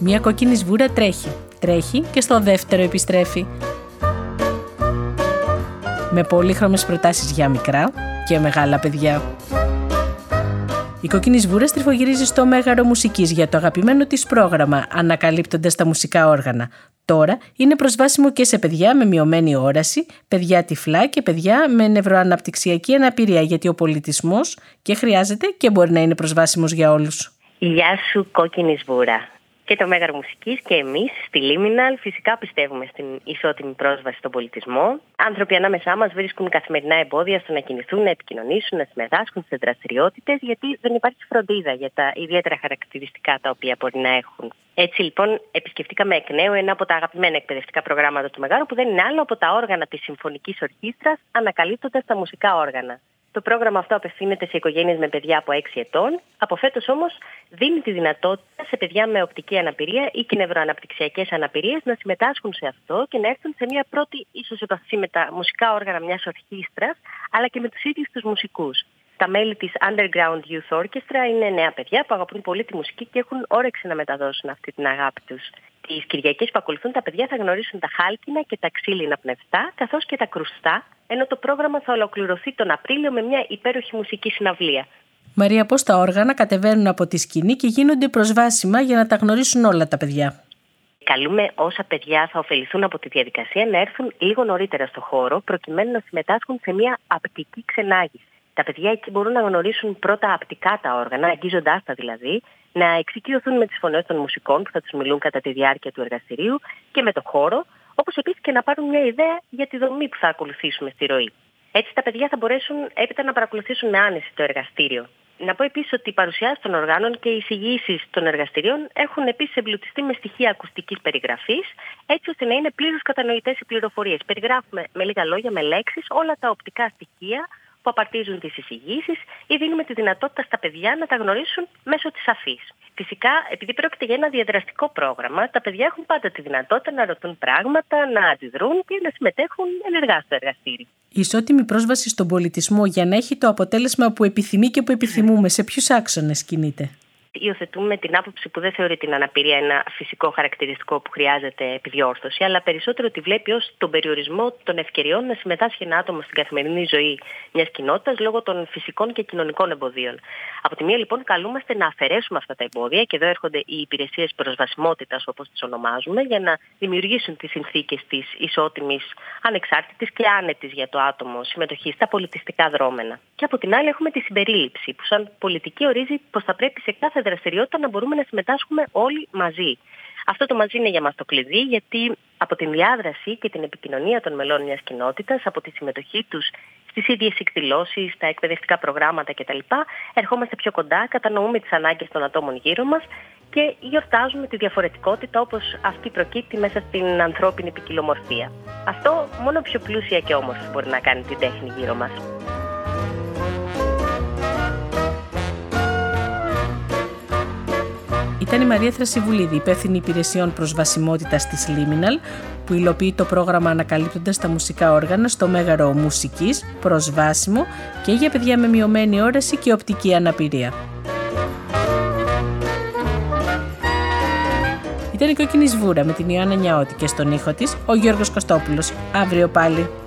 Μια κόκκινη σβούρα τρέχει και στο δεύτερο επιστρέφει. Με πολύχρωμες προτάσεις για μικρά και μεγάλα παιδιά. Η κόκκινη σβούρα στριφογυρίζει στο Μέγαρο Μουσικής για το αγαπημένο της πρόγραμμα, ανακαλύπτοντας τα μουσικά όργανα. Τώρα είναι προσβάσιμο και σε παιδιά με μειωμένη όραση, παιδιά τυφλά και παιδιά με νευροαναπτυξιακή αναπηρία, γιατί ο πολιτισμός και χρειάζεται και μπορεί να είναι προσβάσιμος για όλους. Γεια σου, κόκκινη σβούρα. Και το Μέγαρο Μουσικής και εμείς στη Liminal φυσικά πιστεύουμε στην ισότιμη πρόσβαση στον πολιτισμό. Άνθρωποι ανάμεσά μας βρίσκουν καθημερινά εμπόδια στο να κινηθούν, να επικοινωνήσουν, να συμμετάσχουν σε δραστηριότητες, γιατί δεν υπάρχει φροντίδα για τα ιδιαίτερα χαρακτηριστικά τα οποία μπορεί να έχουν. Έτσι λοιπόν επισκεφτήκαμε εκ νέου ένα από τα αγαπημένα εκπαιδευτικά προγράμματα του Μεγάρου, που δεν είναι άλλο από τα όργανα της Συμφωνικής Ορχήστρας, ανακαλύπτοντας τα μουσικά όργανα. Το πρόγραμμα αυτό απευθύνεται σε οικογένειες με παιδιά από 6 ετών. Από φέτος όμως δίνει τη δυνατότητα σε παιδιά με οπτική αναπηρία ή και νευροαναπτυξιακές αναπηρίες να συμμετάσχουν σε αυτό και να έρθουν σε μια πρώτη ίσως επαφή με τα μουσικά όργανα μιας ορχήστρας, αλλά και με τους ίδιους τους μουσικούς. Τα μέλη της Underground Youth Orchestra είναι νέα παιδιά που αγαπούν πολύ τη μουσική και έχουν όρεξη να μεταδώσουν αυτή την αγάπη τους. Τις Κυριακές που ακολουθούν τα παιδιά θα γνωρίσουν τα χάλκινα και τα ξύλινα πνευστά, καθώς και τα κρουστά, ενώ το πρόγραμμα θα ολοκληρωθεί τον Απρίλιο με μια υπέροχη μουσική συναυλία. Μαρία, πώς τα όργανα κατεβαίνουν από τη σκηνή και γίνονται προσβάσιμα για να τα γνωρίσουν όλα τα παιδιά? Καλούμε όσα παιδιά θα ωφεληθούν από τη διαδικασία να έρθουν λίγο νωρίτερα στο χώρο, προκειμένου να συμμετάσχουν σε μια απτική ξενάγηση. Τα παιδιά εκεί μπορούν να γνωρίσουν πρώτα απτικά τα όργανα, αγγίζοντάς τα δηλαδή, να εξοικειωθούν με τις φωνές των μουσικών που θα τους μιλούν κατά τη διάρκεια του εργαστηρίου και με το χώρο, όπως επίσης και να πάρουν μια ιδέα για τη δομή που θα ακολουθήσουμε στη ροή. Έτσι τα παιδιά θα μπορέσουν έπειτα να παρακολουθήσουν με άνεση το εργαστήριο. Να πω επίσης ότι οι παρουσιάσεις των οργάνων και οι εισηγήσεις των εργαστηρίων έχουν επίσης εμπλουτιστεί με στοιχεία ακουστικής περιγραφής, έτσι ώστε να είναι πλήρως κατανοητές οι πληροφορίες. Περιγράφουμε με λίγα λόγια, με λέξεις, όλα τα οπτικά στοιχεία που απαρτίζουν τις εισηγήσεις ή δίνουμε τη δυνατότητα στα παιδιά να τα γνωρίσουν μέσω της αφής. Φυσικά, επειδή πρόκειται για ένα διαδραστικό πρόγραμμα, τα παιδιά έχουν πάντα τη δυνατότητα να ρωτούν πράγματα, να αντιδρούν και να συμμετέχουν ενεργά στο εργαστήρι. Η ισότιμη πρόσβαση στον πολιτισμό για να έχει το αποτέλεσμα που επιθυμεί και που επιθυμούμε, σε ποιους άξονες κινείται? Υιοθετούμε την άποψη που δεν θεωρεί την αναπηρία ένα φυσικό χαρακτηριστικό που χρειάζεται επιδιόρθωση, αλλά περισσότερο τη βλέπει ως τον περιορισμό των ευκαιριών να συμμετάσχει ένα άτομο στην καθημερινή ζωή μιας κοινότητας λόγω των φυσικών και κοινωνικών εμποδίων. Από τη μία λοιπόν καλούμαστε να αφαιρέσουμε αυτά τα εμπόδια, και εδώ έρχονται οι υπηρεσίες προσβασιμότητας, όπως τις ονομάζουμε, για να δημιουργήσουν τις συνθήκες της ισότιμης, ανεξάρτητης και άνετης για το άτομο συμμετοχή στα πολιτιστικά δρόμενα. Και από την άλλη έχουμε τη συμπερίληψη, που σαν πολιτική ορίζει πως θα πρέπει σε κάθε δραστηριότητα να μπορούμε να συμμετάσχουμε όλοι μαζί. Αυτό το μαζί είναι για μας το κλειδί, γιατί από την διάδραση και την επικοινωνία των μελών μιας κοινότητας, από τη συμμετοχή τους στις ίδιες εκδηλώσεις, στα εκπαιδευτικά προγράμματα κτλ., ερχόμαστε πιο κοντά, κατανοούμε τις ανάγκες των ατόμων γύρω μας και γιορτάζουμε τη διαφορετικότητα όπως αυτή προκύπτει μέσα στην ανθρώπινη ποικιλομορφία. Αυτό μόνο πιο πλούσια και όμορφη μπορεί να κάνει την τέχνη γύρω μας. Ήταν η Μαρία Θρασιβουλίδη, υπεύθυνη υπηρεσιών προσβασιμότητας της Liminal, που υλοποιεί το πρόγραμμα ανακαλύπτοντας τα μουσικά όργανα στο Μέγαρο Μουσικής, προσβάσιμο και για παιδιά με μειωμένη όραση και οπτική αναπηρία. Ήταν η Κόκκινη Σβούρα με την Ιωάννα Νιαώτη και στον ήχο της ο Γιώργος Κωστόπουλος. Αύριο πάλι.